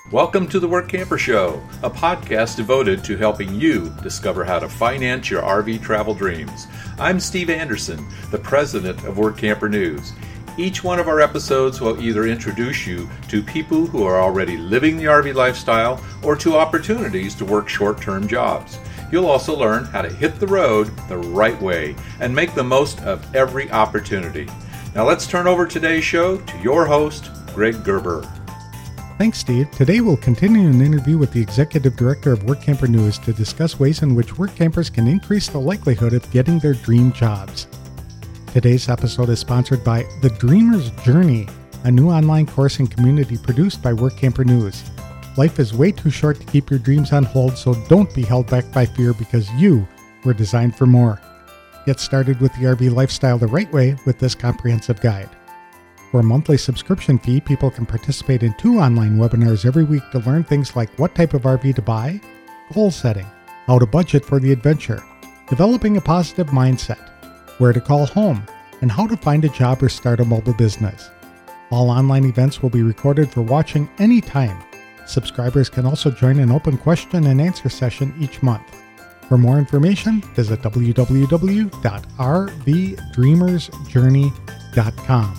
Welcome to the Work Camper Show, a podcast devoted to helping you discover how to finance your RV travel dreams. I'm Steve Anderson, the president of Work Camper News. Each one of our episodes will either introduce you to people who are already living the RV lifestyle or to opportunities to work short-term jobs. You'll also learn how to hit the road the right way and make the most of every opportunity. Now let's turn over today's show to your host, Greg Gerber. Thanks, Steve. Today we'll continue an interview with the Executive Director of Work Camper News to discuss ways in which work campers can increase the likelihood of getting their dream jobs. Today's episode is sponsored by The Dreamer's Journey, a new online course and community produced by Work Camper News. Life is way too short to keep your dreams on hold, so don't be held back by fear because you were designed for more. Get started with the RV lifestyle the right way with this comprehensive guide. For a monthly subscription fee, people can participate in 2 online webinars every week to learn things like what type of RV to buy, goal setting, how to budget for the adventure, developing a positive mindset, where to call home, and how to find a job or start a mobile business. All online events will be recorded for watching anytime. Subscribers can also join an open question and answer session each month. For more information, visit www.rvdreamersjourney.com.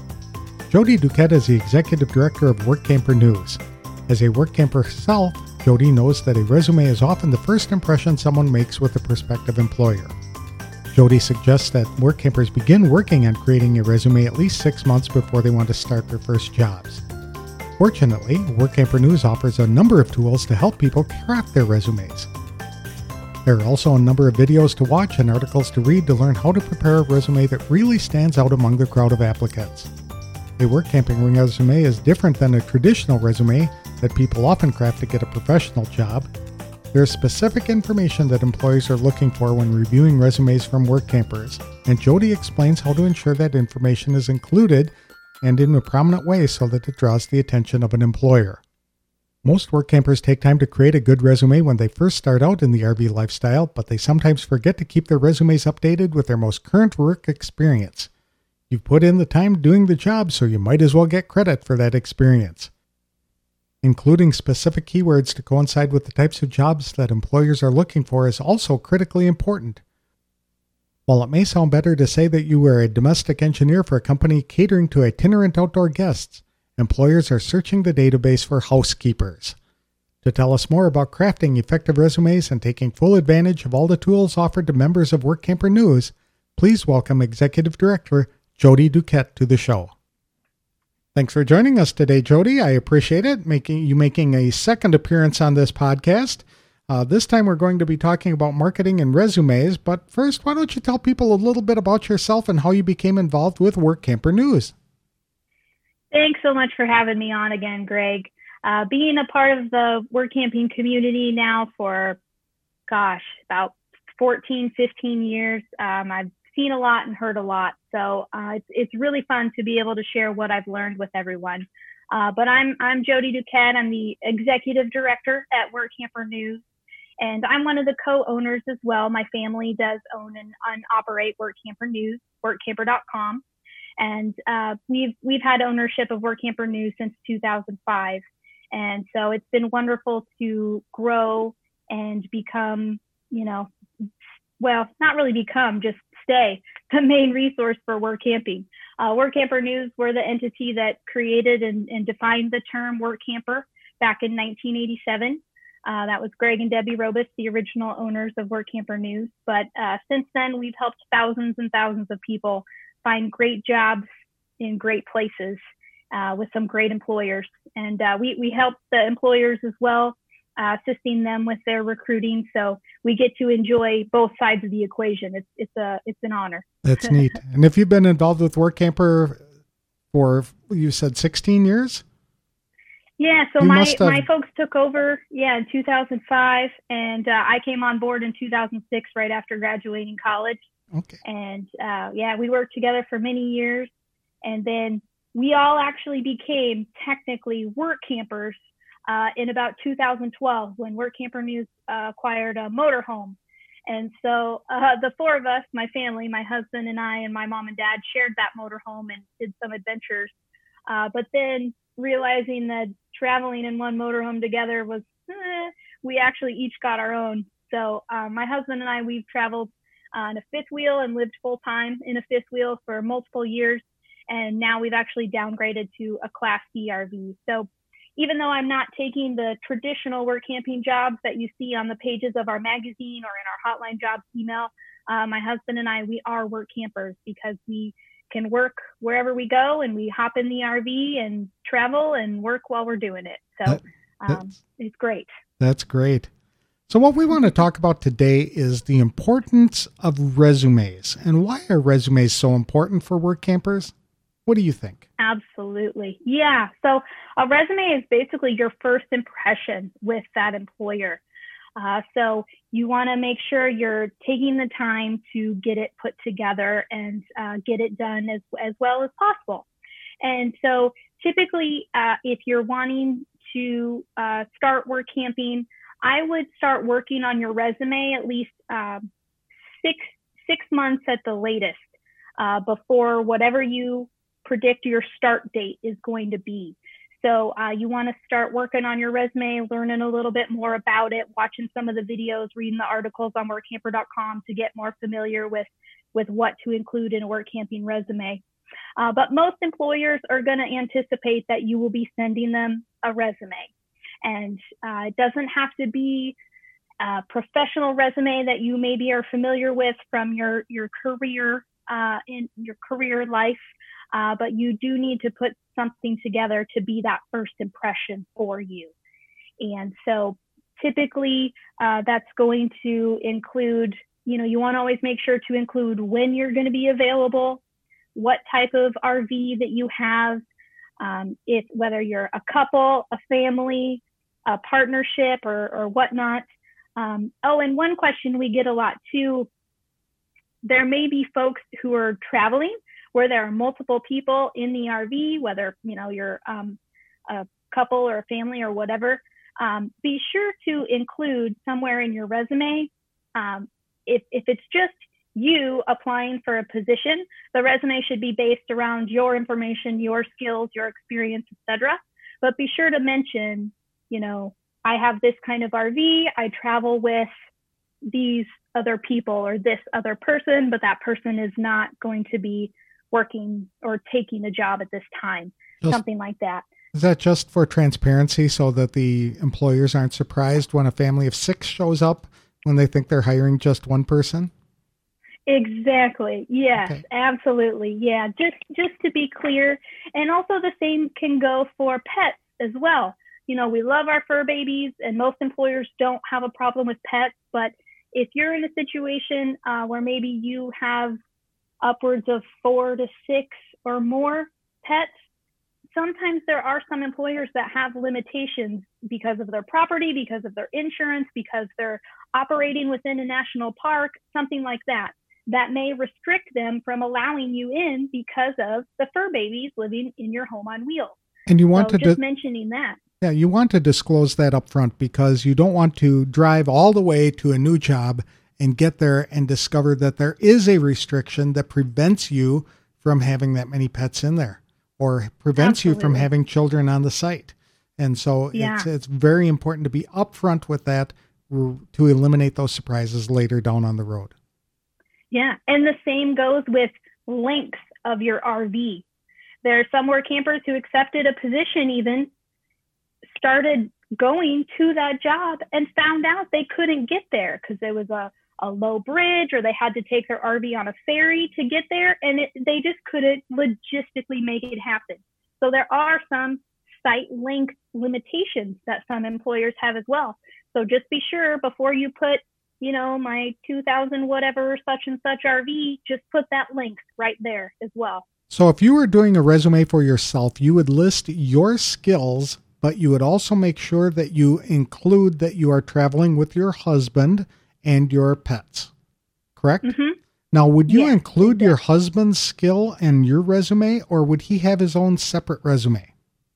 Jody Duquette is the Executive Director of Work Camper News. As a work camper herself, Jody knows that a resume is often the first impression someone makes with a prospective employer. Jody suggests that work campers begin working on creating a resume at least 6 months before they want to start their first jobs. Fortunately, Work Camper News offers a number of tools to help people craft their resumes. There are also a number of videos to watch and articles to read to learn how to prepare a resume that really stands out among the crowd of applicants. A work camping resume is different than a traditional resume that people often craft to get a professional job. There is specific information that employers are looking for when reviewing resumes from work campers, and Jody explains how to ensure that information is included and in a prominent way so that it draws the attention of an employer. Most work campers take time to create a good resume when they first start out in the RV lifestyle, but they sometimes forget to keep their resumes updated with their most current work experience. You've put in the time doing the job, so you might as well get credit for that experience. Including specific keywords to coincide with the types of jobs that employers are looking for is also critically important. While it may sound better to say that you are a domestic engineer for a company catering to itinerant outdoor guests, employers are searching the database for housekeepers. To tell us more about crafting effective resumes and taking full advantage of all the tools offered to members of Work Camper News, please welcome Executive Director Jody Duquette to the show. Thanks for joining us today, Jody. I appreciate it, making a second appearance on this podcast. This time we're going to be talking about marketing and resumes, but first, why don't you tell people a little bit about yourself and how you became involved with Work Camper News? Thanks so much for having me on again, Greg. Being a part of the work camping community now for, about 14, 15 years, I've seen a lot and heard a lot. So it's really fun to be able to share what I've learned with everyone. But I'm Jody Duquette. I'm the executive director at Work Camper News, and I'm one of the co-owners as well. My family does own and operate Work Camper News, workcamper.com. And we've had ownership of Work Camper News since 2005. And so it's been wonderful to grow and become, not really become, just stay the main resource for work camping. Work Camper News, we're the entity that created and defined the term work camper back in 1987. That was Greg and Debbie Robus, the original owners of Work Camper News. But since then, we've helped thousands and thousands of people find great jobs in great places with some great employers. And we help the employers as well, assisting them with their recruiting. So we get to enjoy both sides of the equation. It's an honor. That's neat. And if you've been involved with Work Camper for, you said 16 years? Yeah, so my folks took over, in 2005, and I came on board in 2006 right after graduating college. Okay. And we worked together for many years, and then we all actually became technically work campers in about 2012 when Work Camper News acquired a motorhome. And so the four of us, my family, my husband and I and my mom and dad shared that motorhome and did some adventures. But then realizing that traveling in one motorhome together was, we actually each got our own. So my husband and I, we've traveled on a fifth wheel and lived full time in a fifth wheel for multiple years. And now we've actually downgraded to a Class C RV. So even though I'm not taking the traditional work camping jobs that you see on the pages of our magazine or in our hotline jobs email, my husband and I, we are work campers because we can work wherever we go, and we hop in the RV and travel and work while we're doing it. So it's great. That's great. So what we want to talk about today is the importance of resumes and why are resumes so important for work campers? What do you think? Absolutely. Yeah. So a resume is basically your first impression with that employer. So you want to make sure you're taking the time to get it put together and get it done as well as possible. And so typically, if you're wanting to start work camping, I would start working on your resume at least 6 months at the latest before whatever you predict your start date is going to be. So you want to start working on your resume, learning a little bit more about it, watching some of the videos, reading the articles on workcamper.com to get more familiar with what to include in a work camping resume. But most employers are going to anticipate that you will be sending them a resume. And it doesn't have to be a professional resume that you maybe are familiar with from your career in your career life. But you do need to put something together to be that first impression for you. And so typically that's going to include, you want to always make sure to include when you're going to be available, what type of RV that you have, whether you're a couple, a family, a partnership or whatnot. And one question we get a lot too, there may be folks who are traveling where there are multiple people in the RV, whether you're a couple or a family or whatever. Be sure to include somewhere in your resume. If it's just you applying for a position, the resume should be based around your information, your skills, your experience, etc. But be sure to mention, I have this kind of RV. I travel with these other people or this other person, but that person is not going to be working or taking a job at this time, something like that. Is that just for transparency so that the employers aren't surprised when a family of 6 shows up when they think they're hiring just one person? Exactly. Yes, okay. Absolutely. Yeah. Just to be clear. And also the same can go for pets as well. We love our fur babies and most employers don't have a problem with pets, but if you're in a situation where maybe you have upwards of 4 to 6 or more pets, sometimes there are some employers that have limitations because of their property, because of their insurance, because they're operating within a national park, something like that. That may restrict them from allowing you in because of the fur babies living in your home on wheels. And you want to mentioning that. Yeah, you want to disclose that up front because you don't want to drive all the way to a new job and get there and discover that there is a restriction that prevents you from having that many pets in there or prevents you from having children on the site. And so it's very important to be upfront with that to eliminate those surprises later down on the road. Yeah, and the same goes with length of your RV. There are some work campers who accepted a position even, started going to that job and found out they couldn't get there because there was a low bridge or they had to take their RV on a ferry to get there and they just couldn't logistically make it happen. So there are some site length limitations that some employers have as well. So just be sure before you put, my 2000 whatever such and such RV, just put that length right there as well. So if you were doing a resume for yourself, you would list your skills, but you would also make sure that you include that you are traveling with your husband and your pets, correct? Mm-hmm. Now, would you include your husband's skill in your resume, or would he have his own separate resume?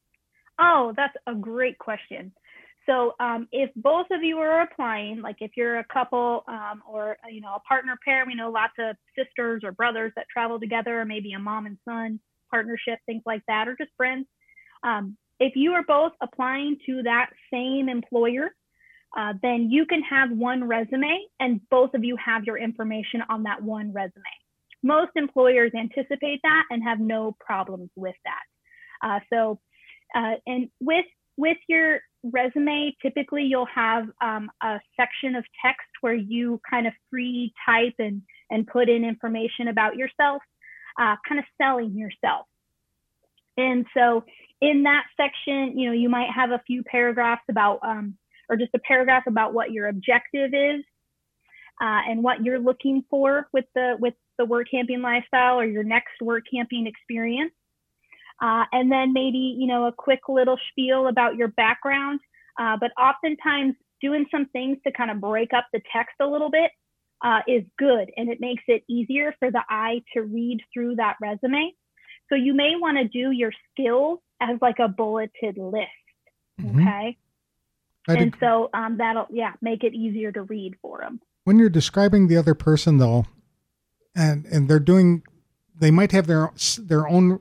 Oh, that's a great question. So if both of you are applying, like if you're a couple or, a partner pair, we know lots of sisters or brothers that travel together, or maybe a mom and son partnership, things like that, or just friends. if you are both applying to that same employer, then you can have one resume and both of you have your information on that one resume. Most employers anticipate that and have no problems with that. And with your resume, typically you'll have a section of text where you kind of free type and put in information about yourself, kind of selling yourself. And so in that section, you might have a few paragraphs about, or just a paragraph about what your objective is and what you're looking for with the work camping lifestyle or your next work camping experience. And then maybe, a quick little spiel about your background. But oftentimes doing some things to kind of break up the text a little bit is good. And it makes it easier for the eye to read through that resume. So you may want to do your skills as like a bulleted list. Okay. And so that'll, make it easier to read for them. When you're describing the other person though, and they might have their own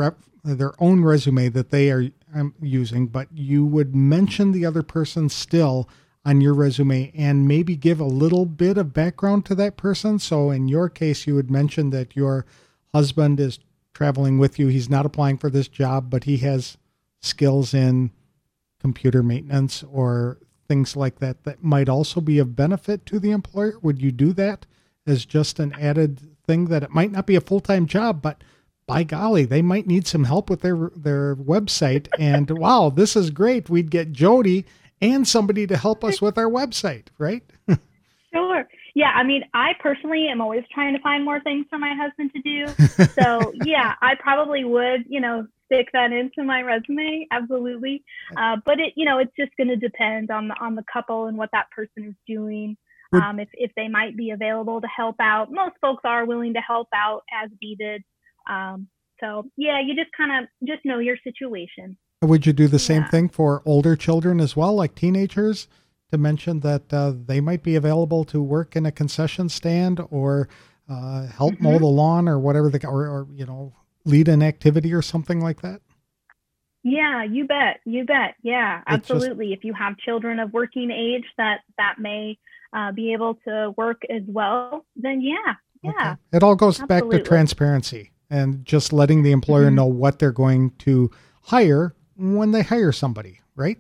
resume that they are using, but you would mention the other person still on your resume and maybe give a little bit of background to that person. So in your case, you would mention that your husband is traveling with you. He's not applying for this job, but he has skills in computer maintenance or things like that might also be of benefit to the employer. Would you do that as just an added thing, that it might not be a full-time job, but by golly, they might need some help with their website, and wow, this is great. We'd get Jody and somebody to help us with our website, right? Sure. Yeah, I mean, I personally am always trying to find more things for my husband to do. So yeah, I probably would, stick that into my resume. Absolutely. But it's just going to depend on the couple and what that person is doing. If they might be available to help out. Most folks are willing to help out as needed. So yeah, you just kind of just know your situation. Would you do the same thing for older children as well, like teenagers, to mention that they might be available to work in a concession stand or help mow the lawn or whatever, or lead an activity or something like that? Yeah, you bet. Yeah, absolutely. If you have children of working age that may be able to work as well, then yeah. Okay. It all goes back to transparency and just letting the employer know what they're going to hire when they hire somebody, right?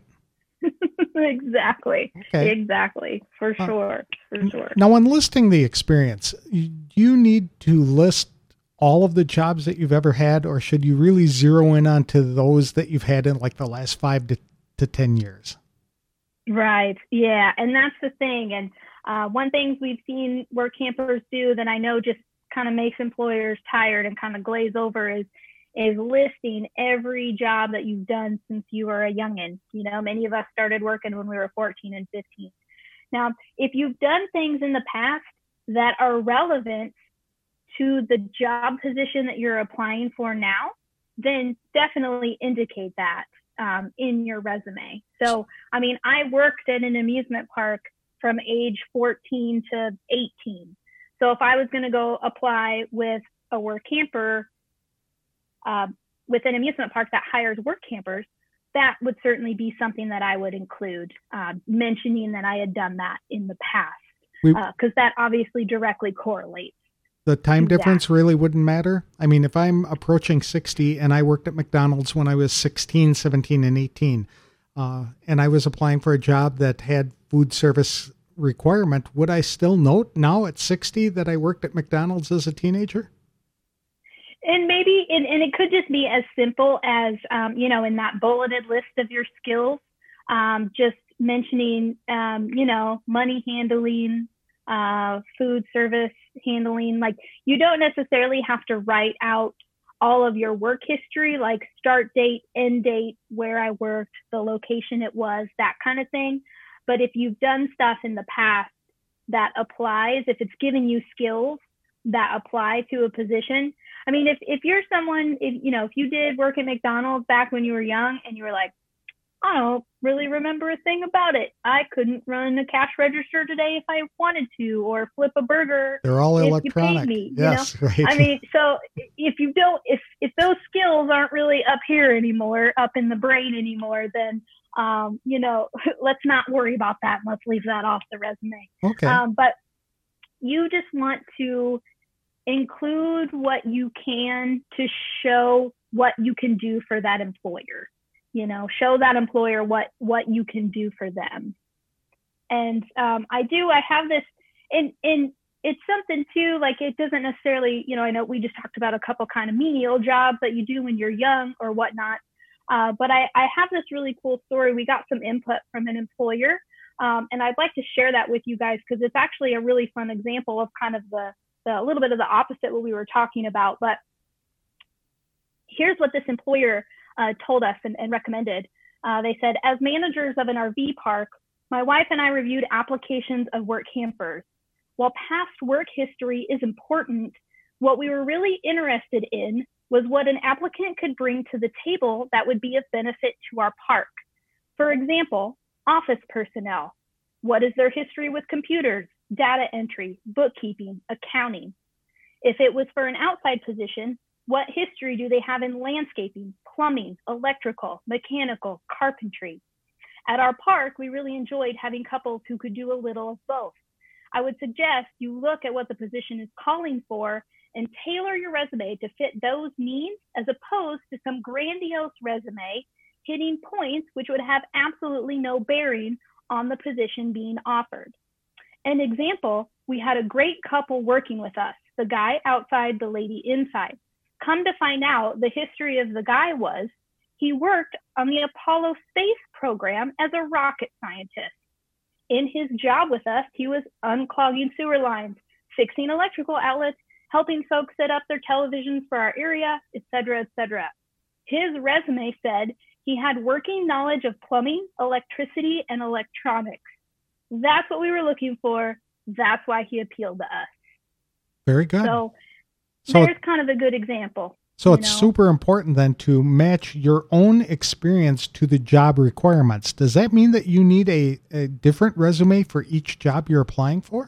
Exactly. Okay. Exactly. For sure. Now, when listing the experience, you need to list all of the jobs that you've ever had, or should you really zero in onto those that you've had in like the last 5 to 10 years? Right. Yeah. And that's the thing. And one thing we've seen work campers do that I know just kind of makes employers tired and kind of glaze over is listing every job that you've done since you were a youngin'. Many of us started working when we were 14 and 15. Now, if you've done things in the past that are relevant to the job position that you're applying for now, then definitely indicate that in your resume. So, I mean, I worked at an amusement park from age 14 to 18. So if I was going to go apply with a work camper, with an amusement park that hires work campers, that would certainly be something that I would include, mentioning that I had done that in the past, because that obviously directly correlates. The time difference really wouldn't matter. I mean, if I'm approaching 60 and I worked at McDonald's when I was 16, 17, and 18, and I was applying for a job that had food service requirement, would I still note now at 60 that I worked at McDonald's as a teenager? And maybe, and it could just be as simple as, in that bulleted list of your skills, just mentioning, money handling, food service handling. Like, you don't necessarily have to write out all of your work history, like start date, end date, where I worked, the location it was, that kind of thing. But if you've done stuff in the past that applies, if it's giving you skills that apply to a position. I mean, if you're someone, if you did work at McDonald's back when you were young and you were like, I don't really remember a thing about it. I couldn't run a cash register today if I wanted to, or flip a burger They're all if you paid electronic. me, Yes, right. I mean, so if you don't, if those skills aren't really up here anymore, up in the brain anymore, then, let's not worry about that. And let's leave that off the resume. Okay. But you just want to include what you can to show what you can do for that employer. Show that employer what you can do for them. And I have this, and it's something too, like it doesn't necessarily, I know we just talked about a couple kind of menial jobs that you do when you're young or whatnot. But I have this really cool story. We got some input from an employer, and I'd like to share that with you guys because it's actually a really fun example of kind of the little bit of the opposite what we were talking about. But here's what this employer told us and recommended. They said, as managers of an RV park, my wife and I reviewed applications of work campers. While past work history is important, what we were really interested in was what an applicant could bring to the table that would be of benefit to our park. For example, office personnel. What is their history with computers, data entry, bookkeeping, accounting? If it was for an outside position, what history do they have in landscaping, plumbing, electrical, mechanical, carpentry? At our park, we really enjoyed having couples who could do a little of both. I would suggest you look at what the position is calling for and tailor your resume to fit those needs as opposed to some grandiose resume hitting points which would have absolutely no bearing on the position being offered. An example, we had a great couple working with us, the guy outside, the lady inside. Come to find out, the history of the guy was he worked on the Apollo space program as a rocket scientist. In his job with us, he was unclogging sewer lines, fixing electrical outlets, helping folks set up their televisions for our area, etc., etc. His resume said he had working knowledge of plumbing, electricity, and electronics. That's what we were looking for. That's why he appealed to us. Very good. So there's kind of a good example. So it's super important then to match your own experience to the job requirements. Does that mean that you need a different resume for each job you're applying for?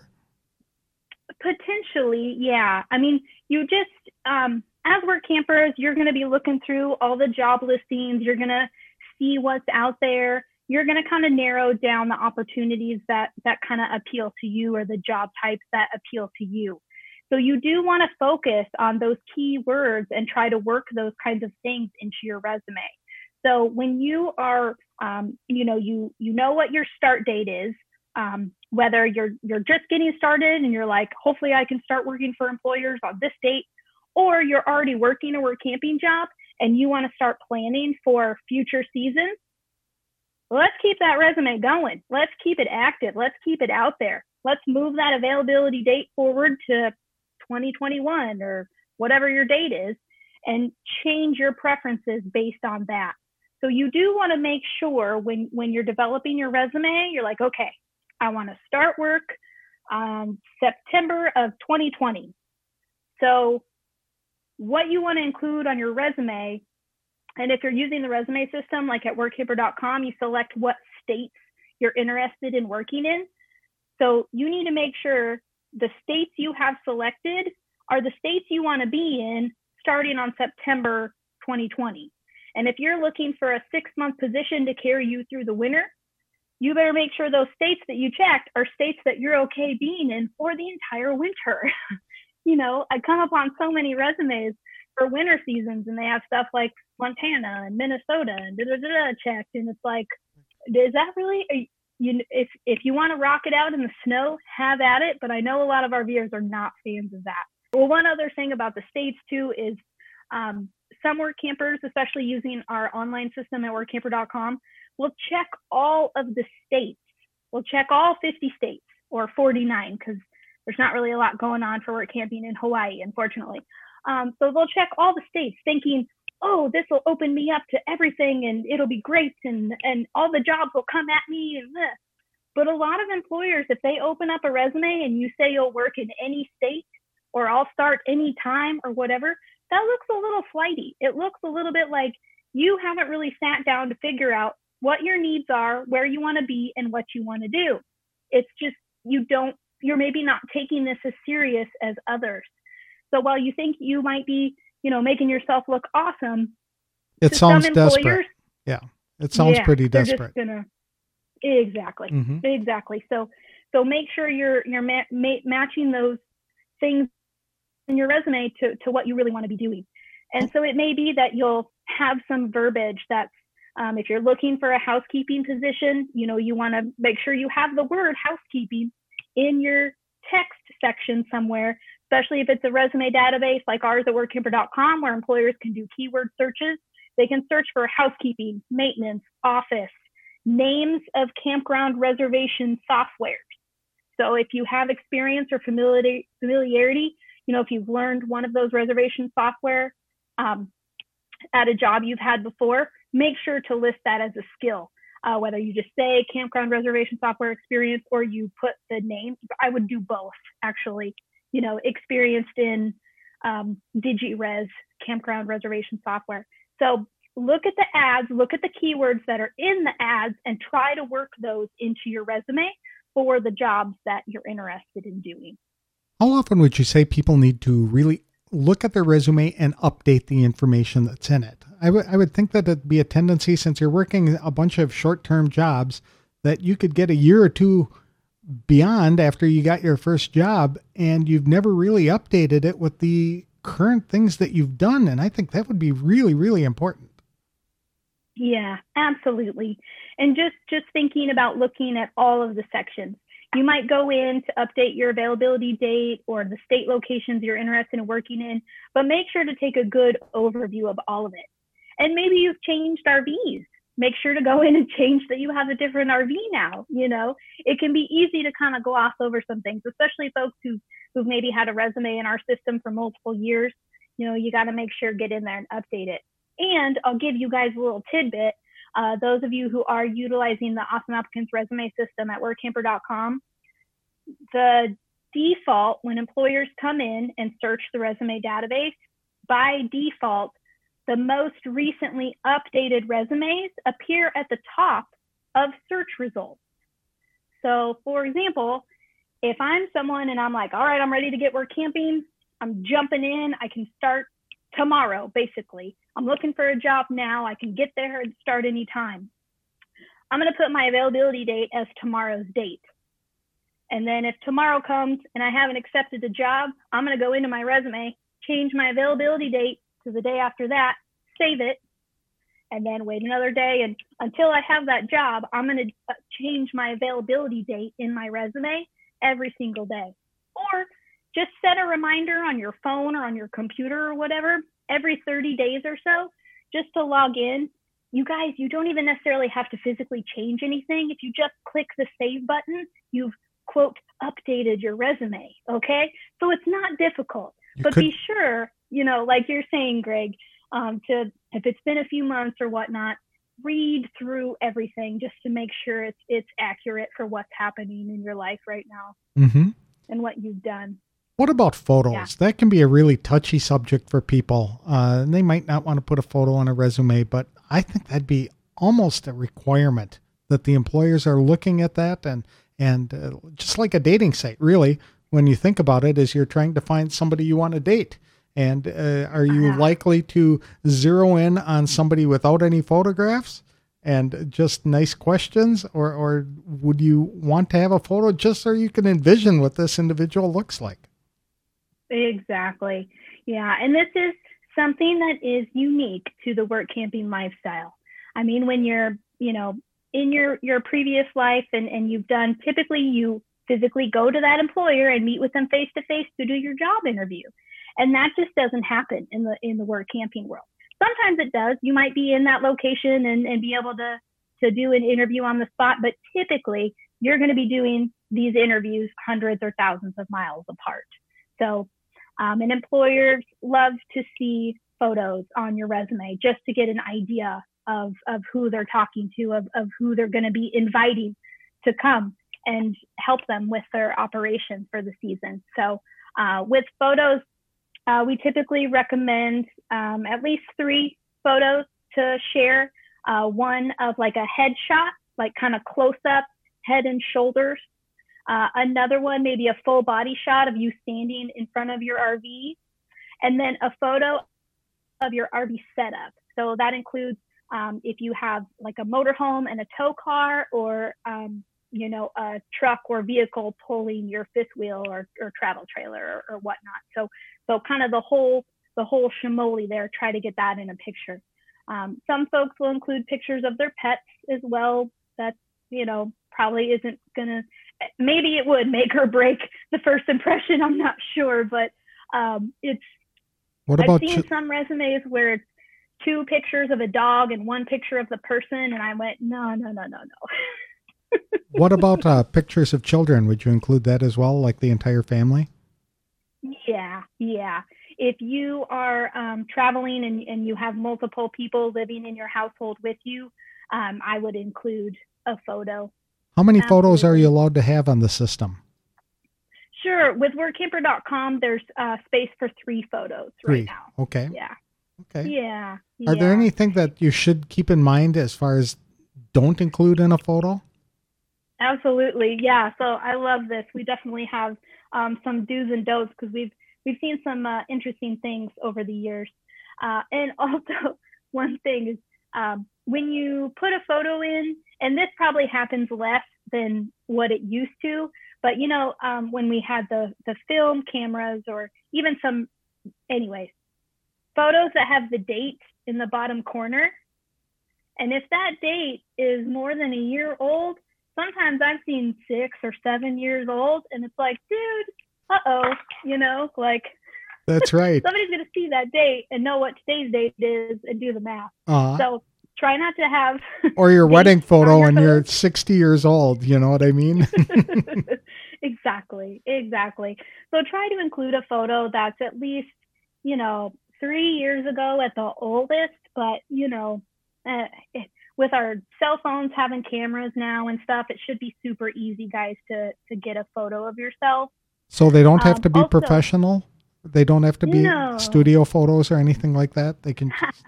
Potentially, yeah. I mean, you just, as work campers, you're going to be looking through all the job listings. You're going to see what's out there. You're going to kind of narrow down the opportunities that kind of appeal to you or the job types that appeal to you. So you do want to focus on those key words and try to work those kinds of things into your resume. So when you are, you know what your start date is, whether you're just getting started and you're like, hopefully I can start working for employers on this date, or you're already working a work camping job and you want to start planning for future seasons, let's keep that resume going. Let's keep it active. Let's keep it out there. Let's move that availability date forward to 2021 or whatever your date is and change your preferences based on that. So you do want to make sure when you're developing your resume, you're like, okay, I want to start work September of 2020. So what you want to include on your resume, and if you're using the resume system, like at workcamper.com, you select what states you're interested in working in. So you need to make sure the states you have selected are the states you want to be in starting on September 2020. And if you're looking for a 6-month position to carry you through the winter, you better make sure those states that you checked are states that you're okay being in for the entire winter. I come upon so many resumes for winter seasons and they have stuff like Montana and Minnesota and checked. And it's like, is that really, if you want to rock it out in the snow, have at it. But I know a lot of RVers are not fans of that. Well, one other thing about the states too is some work campers, especially using our online system at workcamper.com, will check all of the states. We'll check all 50 states or 49 because there's not really a lot going on for work camping in Hawaii, unfortunately. So they'll check all the states thinking, oh, this will open me up to everything and it'll be great and all the jobs will come at me. But a lot of employers, if they open up a resume and you say you'll work in any state or I'll start any time or whatever, that looks a little flighty. It looks a little bit like you haven't really sat down to figure out what your needs are, where you want to be, and what you want to do. It's just, you're maybe not taking this as serious as others. So while you think you might be, making yourself look awesome, it sounds desperate. Yeah. It sounds pretty desperate. Exactly. Mm-hmm. Exactly. So make sure you're matching those things in your resume to what you really want to be doing. And so it may be that you'll have some verbiage that's, if you're looking for a housekeeping position, you want to make sure you have the word housekeeping in your text section somewhere, especially if it's a resume database like ours at workcamper.com, where employers can do keyword searches. They can search for housekeeping, maintenance, office, names of campground reservation software. So if you have experience or familiarity, if you've learned one of those reservation software at a job you've had before, make sure to list that as a skill. Whether you just say campground reservation software experience or you put the name. I would do both, actually. Experienced in DigiRes, campground reservation software. So look at the ads, look at the keywords that are in the ads, and try to work those into your resume for the jobs that you're interested in doing. How often would you say people need to really look at their resume and update the information that's in it? I would think that it'd be a tendency, since you're working a bunch of short-term jobs, that you could get a year or two beyond after you got your first job and you've never really updated it with the current things that you've done. And I think that would be really, really important. Yeah, absolutely. And just thinking about looking at all of the sections. You might go in to update your availability date or the state locations you're interested in working in, but make sure to take a good overview of all of it. And maybe you've changed RVs. Make sure to go in and change that you have a different RV now. It can be easy to kind of gloss over some things, especially folks who've maybe had a resume in our system for multiple years. You got to make sure, get in there and update it. And I'll give you guys a little tidbit. Those of you who are utilizing the Awesome Applicants resume system at workcamper.com, the default, when employers come in and search the resume database, by default, the most recently updated resumes appear at the top of search results. So for example, if I'm someone and I'm like, all right, I'm ready to get work camping, I'm jumping in, I can start tomorrow, basically. I'm looking for a job now, I can get there and start anytime. I'm gonna put my availability date as tomorrow's date. And then if tomorrow comes and I haven't accepted the job, I'm gonna go into my resume, change my availability date to the day after that, save it, and then wait another day. And until I have that job, I'm going to change my availability date in my resume every single day. Or just set a reminder on your phone or on your computer or whatever, every 30 days or so, just to log in. You guys, you don't even necessarily have to physically change anything. If you just click the save button, you've, quote, updated your resume, okay? So it's not difficult. Be sure, like you're saying, Greg, if it's been a few months or whatnot, read through everything just to make sure it's accurate for what's happening in your life right now and what you've done. What about photos? Yeah. That can be a really touchy subject for people. They might not want to put a photo on a resume, but I think that'd be almost a requirement that the employers are looking at that. And just like a dating site, really, when you think about it, is you're trying to find somebody you want to date. And are you likely to zero in on somebody without any photographs and just nice questions? Or would you want to have a photo just so you can envision what this individual looks like? Exactly. Yeah. And this is something that is unique to the work camping lifestyle. I mean, when you're, in your previous life and you've done, typically you physically go to that employer and meet with them face to face to do your job interview. And that just doesn't happen in the work camping world. Sometimes it does. You might be in that location and be able to do an interview on the spot, but typically you're going to be doing these interviews hundreds or thousands of miles apart. So and employers love to see photos on your resume just to get an idea of who they're talking to, of who they're going to be inviting to come and help them with their operations for the season. So with photos, we typically recommend at least 3 photos to share. one of like a headshot, like kind of close up, head and shoulders. Another one, maybe a full body shot of you standing in front of your RV, and then a photo of your RV setup. So that includes if you have like a motorhome and a tow car, or a truck or vehicle pulling your fifth wheel or travel trailer or whatnot. So kind of the whole shimoli there. Try to get that in a picture. Some folks will include pictures of their pets as well. That's, probably isn't gonna, maybe it would make or break the first impression. I'm not sure, but it's, what about I've seen some resumes where it's 2 pictures of a dog and 1 picture of the person. And I went, no. What about pictures of children? Would you include that as well, like the entire family? Yeah. If you are traveling and you have multiple people living in your household with you, I would include a photo. How many photos are you allowed to have on the system? Sure. With WorkCamper.com, there's space for 3 photos right now. Okay. Yeah. Okay. Yeah. Are there anything that you should keep in mind as far as don't include in a photo? Absolutely. Yeah. So I love this. We definitely have some do's and don'ts, because we've seen some interesting things over the years. And also one thing is when you put a photo in, and this probably happens less than what it used to, but when we had the film cameras, or even photos that have the date in the bottom corner. And if that date is more than a year old, sometimes I've seen 6 or 7 years old, and it's like, dude, like that's right. Somebody's going to see that date and know what today's date is and do the math. So try not to have. Or your wedding photo and you're 60 years old. You know what I mean? Exactly. So try to include a photo that's at least, 3 years ago at the oldest, but, with our cell phones having cameras now and stuff, it should be super easy, guys, to get a photo of yourself. So they don't have to be professional? They don't have to be studio photos or anything like that? They can just...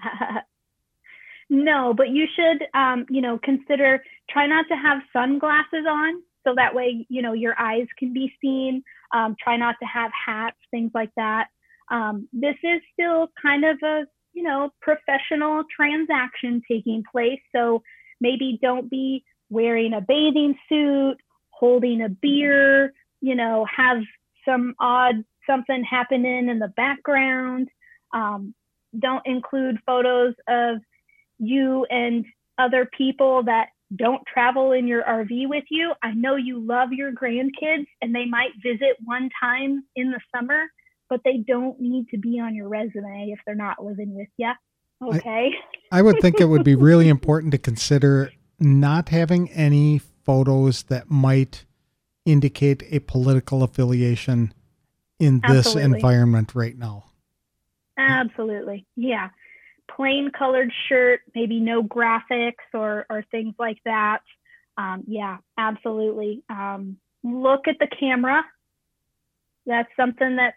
No, but you should, consider, try not to have sunglasses on, so that way, your eyes can be seen. Try not to have hats, things like that. This is still kind of a, professional transaction taking place. So maybe don't be wearing a bathing suit, holding a beer, have some odd something happening in the background. Don't include photos of you and other people that don't travel in your RV with you. I know you love your grandkids and they might visit one time in the summer, but they don't need to be on your resume if they're not living with you. Okay. I would think it would be really important to consider not having any photos that might indicate a political affiliation in this environment right now. Absolutely. Yeah. Plain colored shirt, maybe no graphics or things like that. Yeah, absolutely. Look at the camera. That's something that,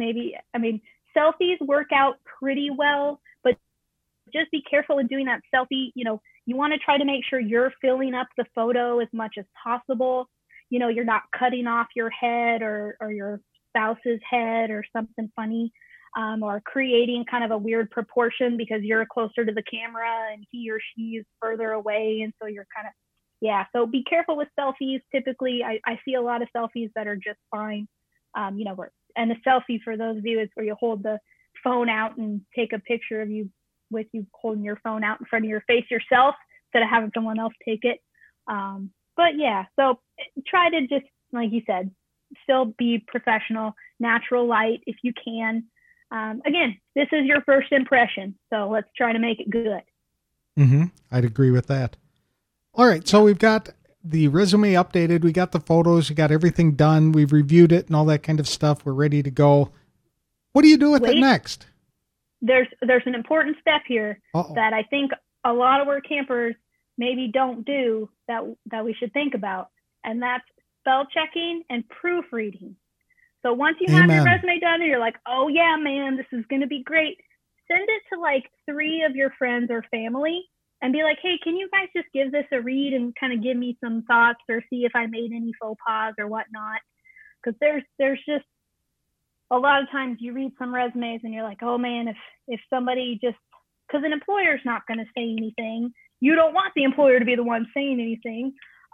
selfies work out pretty well, but just be careful in doing that selfie. You want to try to make sure you're filling up the photo as much as possible. You're not cutting off your head or your spouse's head or something funny, or creating kind of a weird proportion because you're closer to the camera and he or she is further away. And so you're kind of, so be careful with selfies. Typically, I see a lot of selfies that are just fine. And a selfie, for those of you, is where you hold the phone out and take a picture of you with you holding your phone out in front of your face yourself instead of having someone else take it. But yeah, so try to just, like you said, still be professional, natural light if you can. Again, this is your first impression, so let's try to make it good. I'd agree with that. All right, so we've got the resume updated, we got the photos, we got everything done, we've reviewed it and all that kind of stuff. We're ready to go. What do you do with it next? There's an important step here that I think a lot of work campers maybe don't do that we should think about, and that's spell checking and proofreading. So once you have your resume done and you're like, oh yeah, man, this is going to be great, send it to like 3 of your friends or family and be like, hey, can you guys just give this a read and kind of give me some thoughts or see if I made any faux pas or whatnot? Because there's just a lot of times you read some resumes and you're like, oh man, if somebody just, because an employer's not going to say anything. You don't want the employer to be the one saying anything.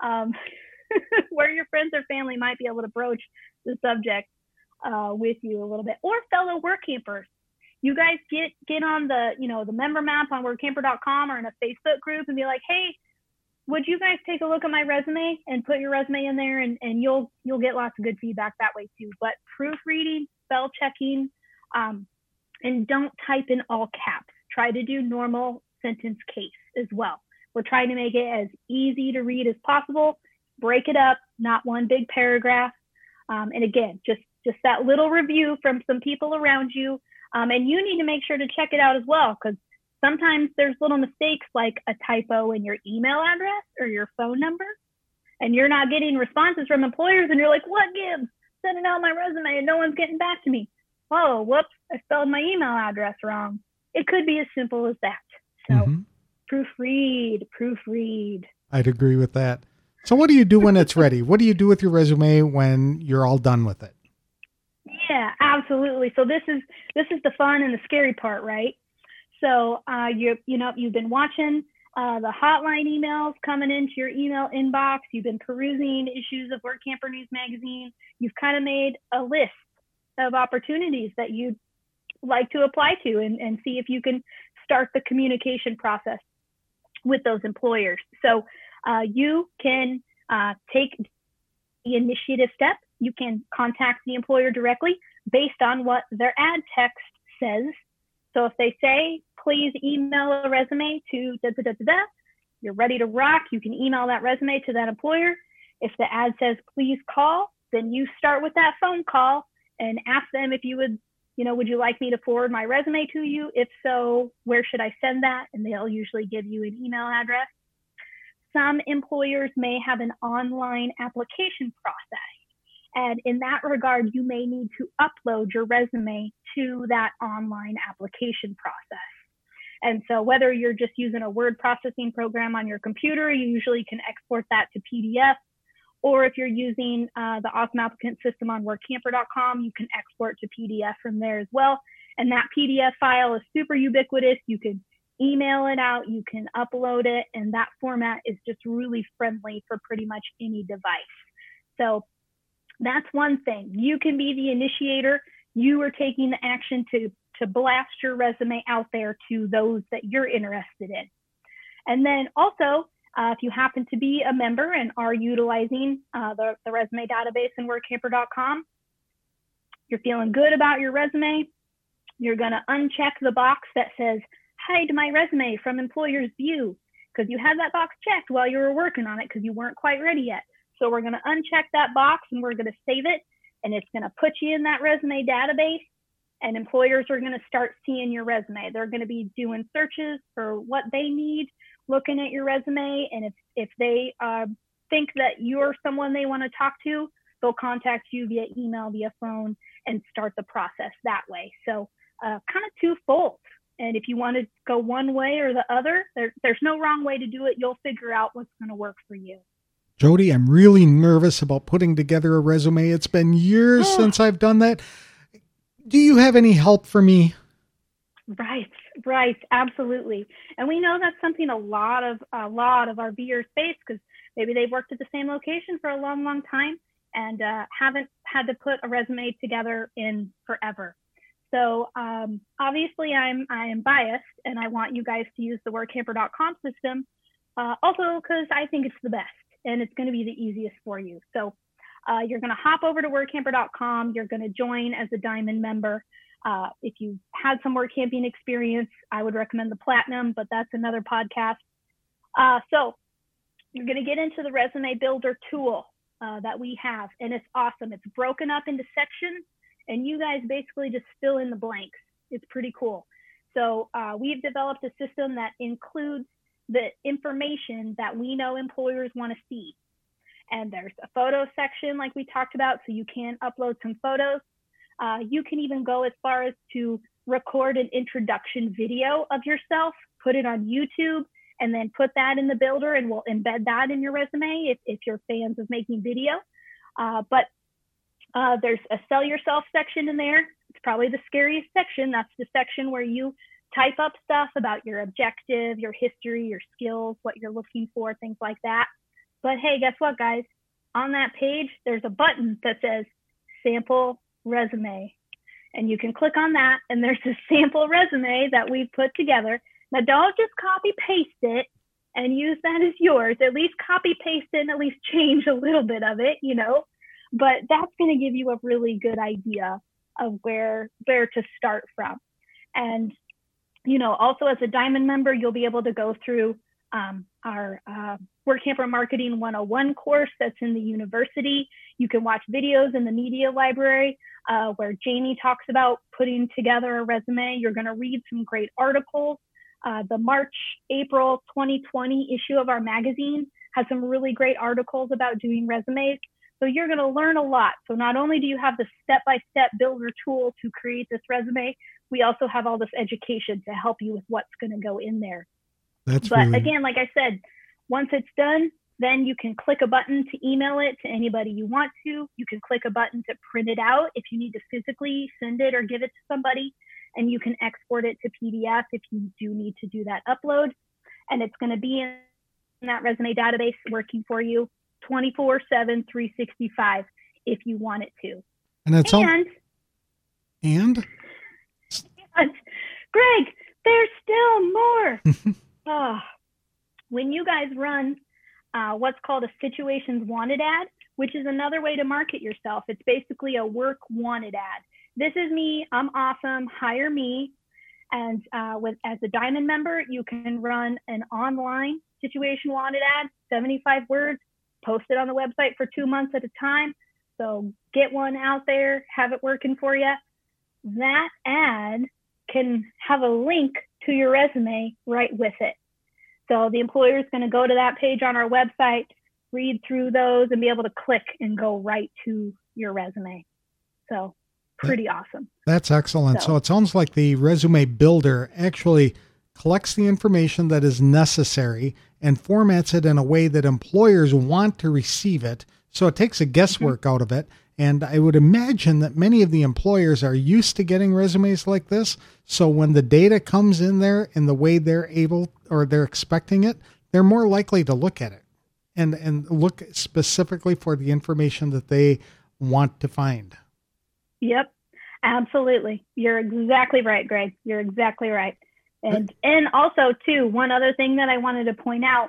Where your friends or family might be able to broach the subject with you a little bit, or fellow work campers. You guys get on the member map on workcamper.com or in a Facebook group and be like, hey, would you guys take a look at my resume and put your resume in there, and you'll get lots of good feedback that way too. But proofreading, spell checking, and don't type in all caps. Try to do normal sentence case as well. We're trying to make it as easy to read as possible. Break it up, not one big paragraph. And again, just that little review from some people around you. And you need to make sure to check it out as well, because sometimes there's little mistakes like a typo in your email address or your phone number, and you're not getting responses from employers, and you're like, what gives? Sending out my resume and no one's getting back to me. Oh, whoops, I spelled my email address wrong. It could be as simple as that. So proofread. I'd agree with that. So what do you do when it's ready? What do you do with your resume when you're all done with it? Yeah, absolutely. So this is the fun and the scary part, right? So you've been watching the hotline emails coming into your email inbox. You've been perusing issues of Work Camper News magazine. You've kind of made a list of opportunities that you'd like to apply to and see if you can start the communication process with those employers. So you can take the initiative step. You can contact the employer directly based on what their ad text says. So if they say, please email a resume to you're ready to rock. You can email that resume to that employer. If the ad says, please call, then you start with that phone call and ask them if you would you like me to forward my resume to you? If so, where should I send that? And they'll usually give you an email address. Some employers may have an online application process. And in that regard, you may need to upload your resume to that online application process. And so whether you're just using a word processing program on your computer, you usually can export that to PDF. Or if you're using the Awesome Applicant system on workcamper.com, you can export to PDF from there as well. And that PDF file is super ubiquitous. You can email it out, you can upload it, and that format is just really friendly for pretty much any device. So that's one thing. You can be the initiator. You are taking the action to blast your resume out there to those that you're interested in. And then also, if you happen to be a member and are utilizing the resume database in workcamper.com, you're feeling good about your resume, you're going to uncheck the box that says, hide my resume from employer's view, because you had that box checked while you were working on it because you weren't quite ready yet. So we're going to uncheck that box and we're going to save it, and it's going to put you in that resume database, and employers are going to start seeing your resume. They're going to be doing searches for what they need, looking at your resume, and if they think that you're someone they want to talk to, they'll contact you via email, via phone, and start the process that way. So kind of twofold. And if you want to go one way or the other, there's no wrong way to do it. You'll figure out what's going to work for you. Jody, I'm really nervous about putting together a resume. It's been years since I've done that. Do you have any help for me? Right, absolutely. And we know that's something a lot of RVers face, because maybe they've worked at the same location for a long, long time and haven't had to put a resume together in forever. So obviously I am biased, and I want you guys to use the workcamper.com system, also because I think it's the best and it's going to be the easiest for you. So you're going to hop over to workcamper.com. You're going to join as a Diamond member. If you've had some work camping experience, I would recommend the Platinum, but that's another podcast. So you're going to get into the Resume Builder tool that we have, and it's awesome. It's broken up into sections, and you guys basically just fill in the blanks. It's pretty cool. So we've developed a system that includes the information that we know employers want to see. And there's a photo section like we talked about, so you can upload some photos. You can even go as far as to record an introduction video of yourself, put it on YouTube, and then put that in the builder, and we'll embed that in your resume if you're fans of making video. But there's a sell yourself section in there. It's probably the scariest section. That's the section where you type up stuff about your objective, your history, your skills, what you're looking for, things like that. But hey, guess what, guys? On that page, there's a button that says sample resume. And you can click on that, and there's a sample resume that we've put together. Now, don't just copy paste it and use that as yours. At least copy paste it and at least change a little bit of it, But that's going to give you a really good idea of where to start from. And, also as a Diamond member, you'll be able to go through our WorkCamper Marketing 101 course that's in the university. You can watch videos in the media library where Jamie talks about putting together a resume. You're going to read some great articles. The March-April 2020 issue of our magazine has some really great articles about doing resumes. So you're going to learn a lot. So not only do you have the step-by-step builder tool to create this resume, we also have all this education to help you with what's going to go in there. But again, like I said, once it's done, then you can click a button to email it to anybody you want to. You can click a button to print it out if you need to physically send it or give it to somebody. And you can export it to PDF if you do need to do that upload. And it's going to be in that resume database working for you 24/7, 365 if you want it to. And it's and Greg, there's still more. When you guys run what's called a situations wanted ad, which is another way to market yourself. It's basically a work wanted ad. This is me. I'm awesome. Hire me. And as a Diamond member, you can run an online situation wanted ad, 75 words, post it on the website for 2 months at a time. So get one out there, have it working for you. That ad can have a link to your resume right with it. So the employer is going to go to that page on our website, read through those, and be able to click and go right to your resume. So pretty awesome. That's excellent. So it sounds like the resume builder actually collects the information that is necessary and formats it in a way that employers want to receive it. So it takes a guesswork out of it. And I would imagine that many of the employers are used to getting resumes like this. So when the data comes in there in the way they're able or they're expecting it, they're more likely to look at it and look specifically for the information that they want to find. Yep, absolutely. You're exactly right, Greg. You're exactly right. And also, too, one other thing that I wanted to point out,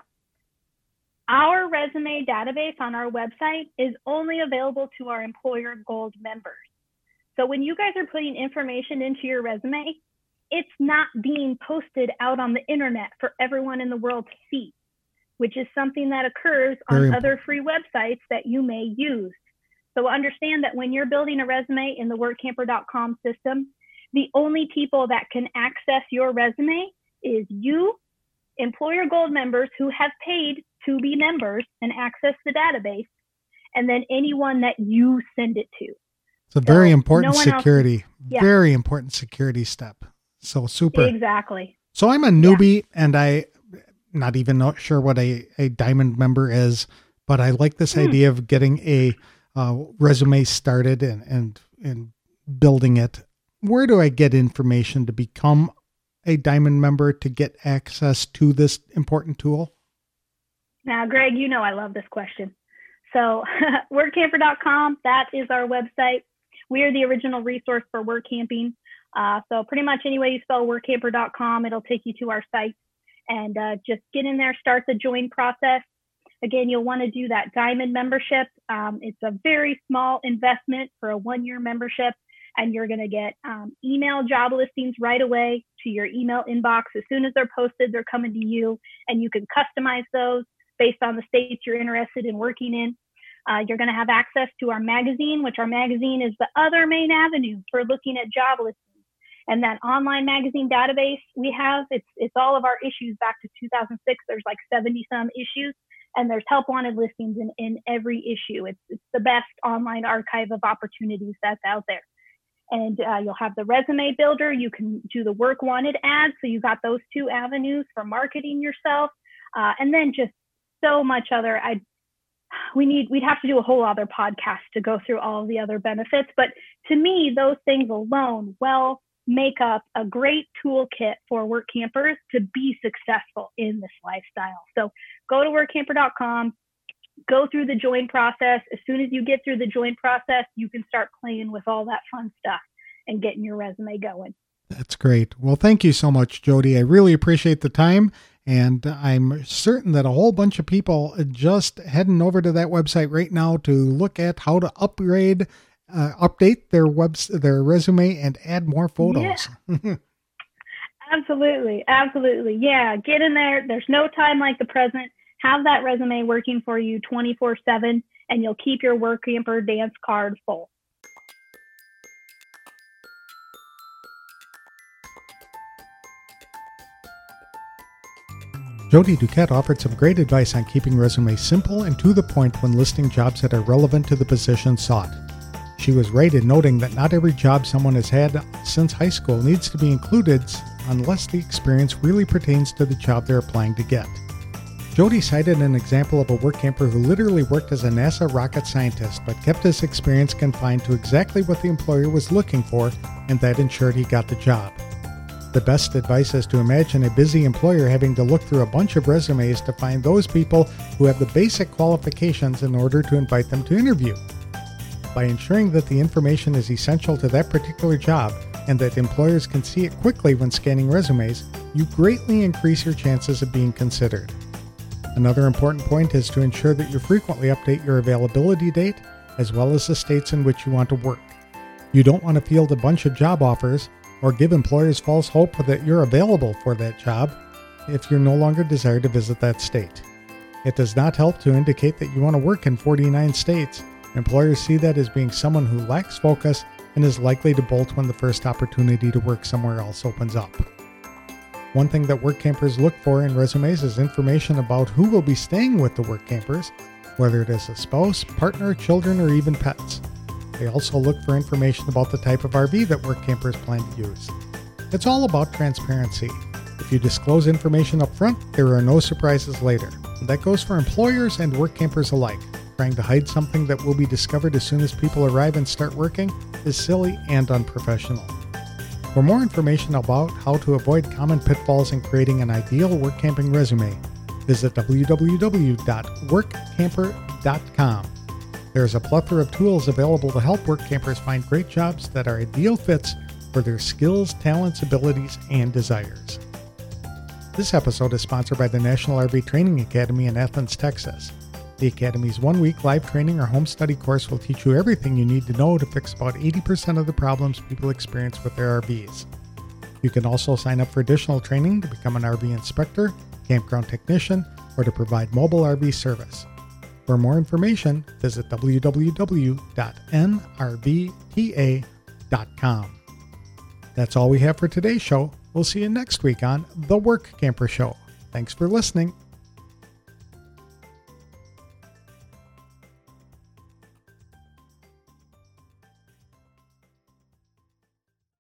our resume database on our website is only available to our Employer Gold members. So when you guys are putting information into your resume, it's not being posted out on the internet for everyone in the world to see, which is something that occurs on other free websites that you may use. So understand that when you're building a resume in the WorkCamper.com system, the only people that can access your resume is you, Employer Gold members who have paid to be members and access the database, and then anyone that you send it to. It's a very important security, very important security step. So super. Exactly. So I'm a newbie and I not even sure what a Diamond member is, but I like this idea of getting a resume started and building it. Where do I get information to become a Diamond member to get access to this important tool? Now, Greg, I love this question. So WorkCamper.com, that is our website. We are the original resource for work camping. So pretty much any way you spell WorkCamper.com, it'll take you to our site. And just get in there, start the join process. Again, you'll want to do that Diamond membership. It's a very small investment for a 1-year membership. And you're going to get email job listings right away to your email inbox. As soon as they're posted, they're coming to you, and you can customize those based on the states you're interested in working in. You're going to have access to our magazine, which our magazine is the other main avenue for looking at job listings. And that online magazine database we have, it's all of our issues back to 2006. There's like 70 some issues, and there's help wanted listings in every issue. It's the best online archive of opportunities that's out there. And you'll have the resume builder. You can do the work wanted ads. So you got those 2 avenues for marketing yourself. And then just so much other. We'd have to do a whole other podcast to go through all of the other benefits. But to me, those things alone make up a great toolkit for work campers to be successful in this lifestyle. So go to workcamper.com, go through the join process. As soon as you get through the join process, you can start playing with all that fun stuff and getting your resume going. That's great. Well, thank you so much, Jody. I really appreciate the time. And I'm certain that a whole bunch of people are just heading over to that website right now to look at how to update their resume and add more photos. Yeah. Absolutely. Yeah, get in there. There's no time like the present. Have that resume working for you 24/7, and you'll keep your Work Camper dance card full. Jody Duquette offered some great advice on keeping resumes simple and to the point when listing jobs that are relevant to the position sought. She was right in noting that not every job someone has had since high school needs to be included unless the experience really pertains to the job they're applying to get. Jody cited an example of a work camper who literally worked as a NASA rocket scientist but kept his experience confined to exactly what the employer was looking for, and that ensured he got the job. The best advice is to imagine a busy employer having to look through a bunch of resumes to find those people who have the basic qualifications in order to invite them to interview. By ensuring that the information is essential to that particular job and that employers can see it quickly when scanning resumes, you greatly increase your chances of being considered. Another important point is to ensure that you frequently update your availability date as well as the states in which you want to work. You don't want to field a bunch of job offers or give employers false hope that you're available for that job if you no longer desire to visit that state. It does not help to indicate that you want to work in 49 states. Employers see that as being someone who lacks focus and is likely to bolt when the first opportunity to work somewhere else opens up. One thing that work campers look for in resumes is information about who will be staying with the work campers, whether it is a spouse, partner, children, or even pets. They also look for information about the type of RV that work campers plan to use. It's all about transparency. If you disclose information up front, there are no surprises later. And that goes for employers and work campers alike. Trying to hide something that will be discovered as soon as people arrive and start working is silly and unprofessional. For more information about how to avoid common pitfalls in creating an ideal work camping resume, visit www.workcamper.com. There's a plethora of tools available to help work campers find great jobs that are ideal fits for their skills, talents, abilities, and desires. This episode is sponsored by the National RV Training Academy in Athens, Texas. The Academy's 1-week live training or home study course will teach you everything you need to know to fix about 80% of the problems people experience with their RVs. You can also sign up for additional training to become an RV inspector, campground technician, or to provide mobile RV service. For more information, visit www.nrvta.com. That's all we have for today's show. We'll see you next week on The Work Camper Show. Thanks for listening.